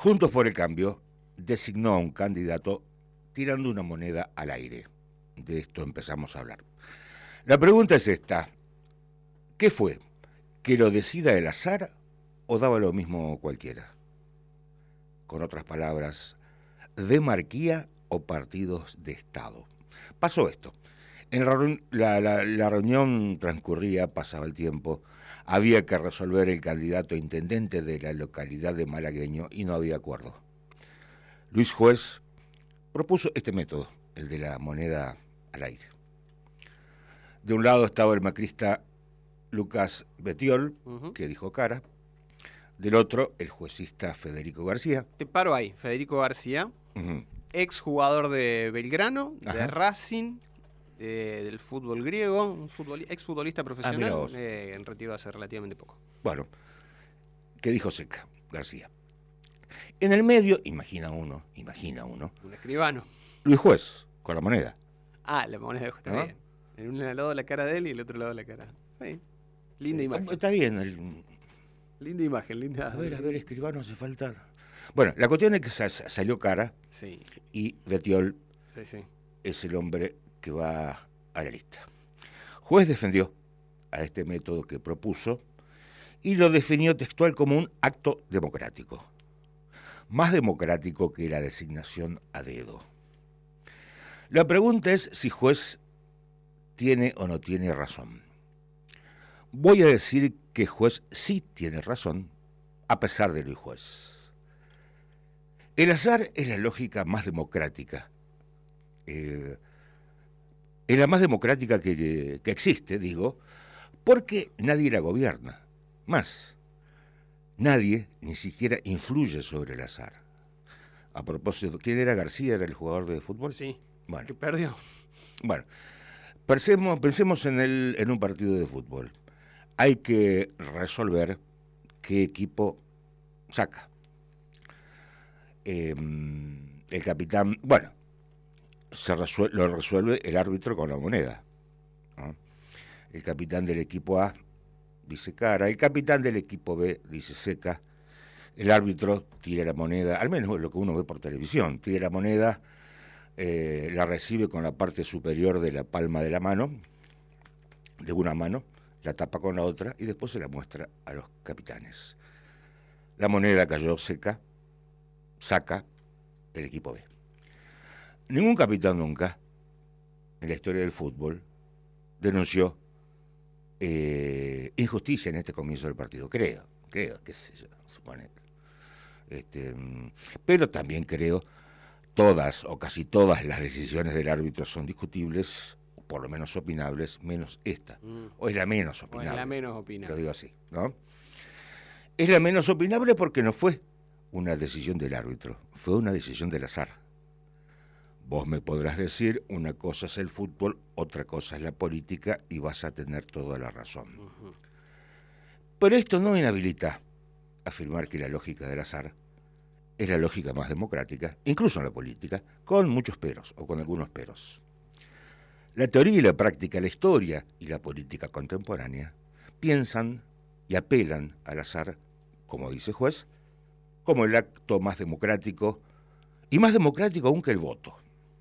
Juntos por el Cambio designó a un candidato tirando una moneda al aire. De esto empezamos a hablar. La pregunta es esta: ¿qué fue? ¿Que lo decida el azar o daba lo mismo cualquiera? Con otras palabras, ¿demarquía o partidos de Estado? Pasó esto. La reunión transcurría, pasaba el tiempo, había que resolver el candidato a intendente de la localidad de Malagueño y no había acuerdo. Luis Juez propuso este método, el de la moneda al aire. De un lado estaba el macrista Lucas Betiol, que dijo cara. Del otro, el juecista Federico García. Te paro ahí, Federico García, ex jugador de Belgrano, de Racing, del fútbol griego, un ex futbolista profesional, en retiro hace relativamente poco. Bueno, ¿qué dijo Seca, García? En el medio, imagina uno. Un escribano. Luis Juez, con la moneda. Ah, la moneda está bien. En un lado la cara de él y el otro lado la cara. Sí. Linda imagen. Está bien. Linda imagen. A ver, escribano hace falta. Bueno, la cuestión es que salió cara. Sí. Y Betiol sí. es el hombre que va a la lista. Juez defendió a este método que propuso y lo definió textual como un acto democrático. Más democrático que la designación a dedo. La pregunta es si Juez tiene o no tiene razón. Voy a decir que Juez sí tiene razón, a pesar de Luis Juez. El azar es la lógica más democrática. Es la más democrática que existe, digo, porque nadie la gobierna. Más, nadie ni siquiera influye sobre el azar. A propósito, ¿quién era García? ¿Era el jugador de fútbol? Sí, bueno, que perdió. Bueno, pensemos en un partido de fútbol. Hay que resolver qué equipo saca. El capitán, bueno, lo resuelve el árbitro con la moneda, ¿no? El capitán del equipo A dice cara, el capitán del equipo B dice seca, el árbitro tira la moneda, al menos lo que uno ve por televisión, tira la moneda, la recibe con la parte superior de la palma de la mano, de una mano, la tapa con la otra y después se la muestra a los capitanes. La moneda cayó seca, saca el equipo B. Ningún capitán nunca, en la historia del fútbol, denunció injusticia en este comienzo del partido. Creo, qué sé yo, supone. Pero también creo, todas o casi todas las decisiones del árbitro son discutibles, por lo menos opinables, menos esta. O es la menos opinable. O es la menos opinable. Lo digo así, ¿no? Es la menos opinable porque no fue una decisión del árbitro, fue una decisión del azar. Vos me podrás decir, una cosa es el fútbol, otra cosa es la política, y vas a tener toda la razón. Pero esto no inhabilita afirmar que la lógica del azar es la lógica más democrática, incluso en la política, con muchos peros, o con algunos peros. La teoría y la práctica, la historia y la política contemporánea piensan y apelan al azar, como dice Juez, como el acto más democrático, y más democrático aún que el voto.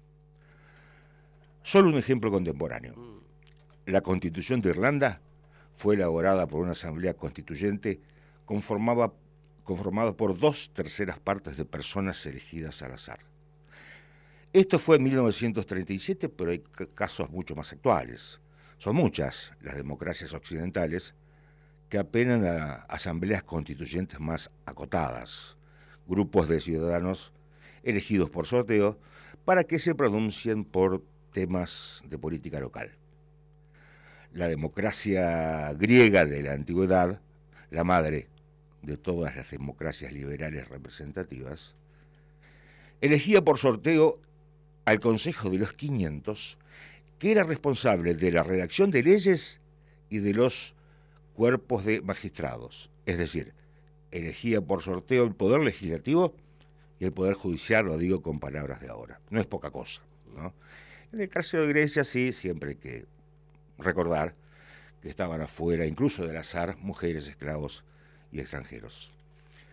Solo un ejemplo contemporáneo. La Constitución de Irlanda fue elaborada por una asamblea constituyente conformada por 2/3 partes de personas elegidas al azar. Esto fue en 1937, pero hay casos mucho más actuales. Son muchas las democracias occidentales que apelan a asambleas constituyentes más acotadas, grupos de ciudadanos elegidos por sorteo para que se pronuncien por temas de política local. La democracia griega de la antigüedad, la madre de todas las democracias liberales representativas, elegía por sorteo al Consejo de los 500, que era responsable de la redacción de leyes y de los cuerpos de magistrados. Es decir, elegía por sorteo el poder legislativo y el poder judicial, lo digo con palabras de ahora. No es poca cosa, ¿no? En el caso de Grecia sí, siempre hay que recordar que estaban afuera, incluso del azar, mujeres, esclavos y extranjeros.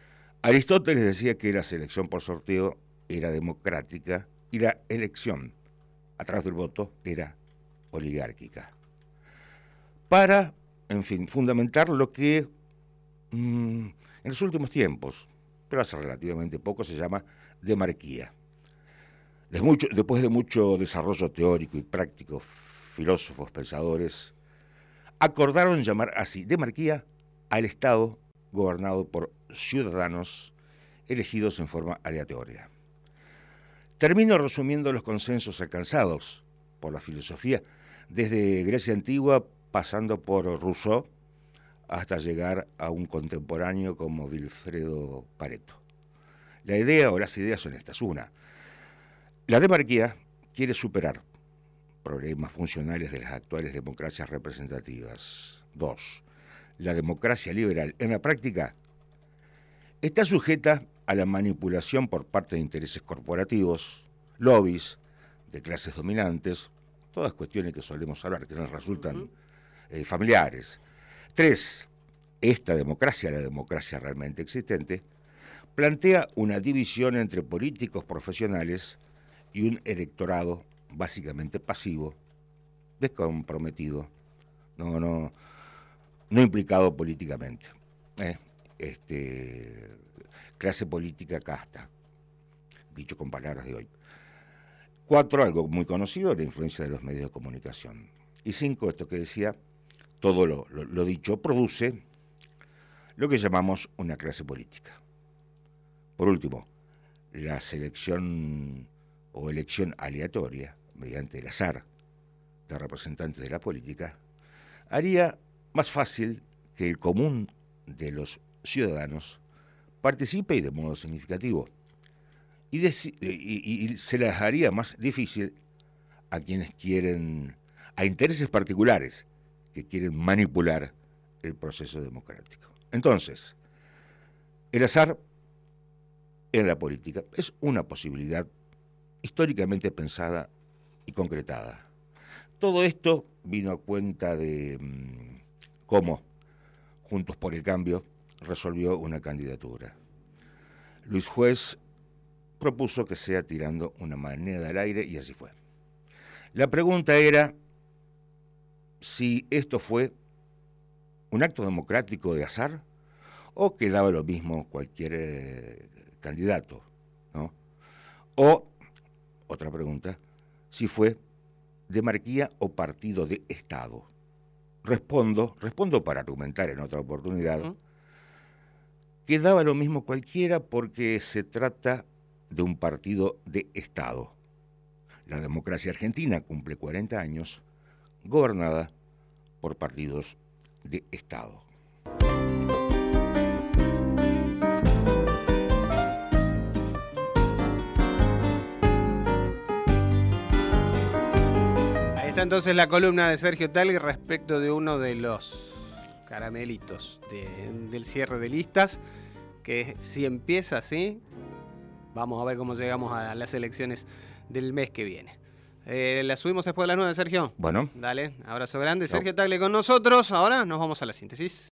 Aristóteles decía que la selección por sorteo era democrática y la elección a través del voto era oligárquica. Para, en fin, fundamentar lo que en los últimos tiempos, pero hace relativamente poco, se llama demarquía. Después de mucho desarrollo teórico y práctico, filósofos, pensadores, acordaron llamar así demarquía al Estado gobernado por ciudadanos elegidos en forma aleatoria. Termino resumiendo los consensos alcanzados por la filosofía, desde Grecia antigua, pasando por Rousseau, hasta llegar a un contemporáneo como Vilfredo Pareto. La idea o las ideas son estas. Una, la demarquía quiere superar problemas funcionales de las actuales democracias representativas. Dos, la democracia liberal en la práctica está sujeta a la manipulación por parte de intereses corporativos, lobbies, de clases dominantes, todas cuestiones que solemos hablar, que nos resultan familiares. Tres, esta democracia, la democracia realmente existente, plantea una división entre políticos profesionales y un electorado básicamente pasivo, descomprometido, no implicado políticamente. Clase política casta, dicho con palabras de hoy. 4, algo muy conocido, la influencia de los medios de comunicación. Y 5, esto que decía, todo lo dicho produce lo que llamamos una clase política. Por último, la selección o elección aleatoria, mediante el azar de representantes de la política, haría más fácil que el común de los ciudadanos participe y de modo significativo, y se les haría más difícil a quienes a intereses particulares que quieren manipular el proceso democrático. Entonces, el azar en la política es una posibilidad históricamente pensada y concretada. Todo esto vino a cuenta de cómo Juntos por el Cambio resolvió una candidatura. Luis Juez propuso que sea tirando una moneda al aire y así fue. La pregunta era si esto fue un acto democrático de azar o que daba lo mismo cualquier candidato, ¿no? O, otra pregunta, si fue demarquía o partido de Estado. Respondo para argumentar en otra oportunidad, que daba lo mismo cualquiera porque se trata de un partido de Estado. La democracia argentina cumple 40 años, gobernada por partidos de Estado. Ahí está entonces la columna de Sergio Talgui respecto de uno de los caramelitos del cierre de listas, que si empieza así, vamos a ver cómo llegamos a las elecciones del mes que viene. ¿La subimos después de las 9, Sergio? Bueno. Dale, abrazo grande. Sergio Talgui con nosotros. Ahora nos vamos a la síntesis.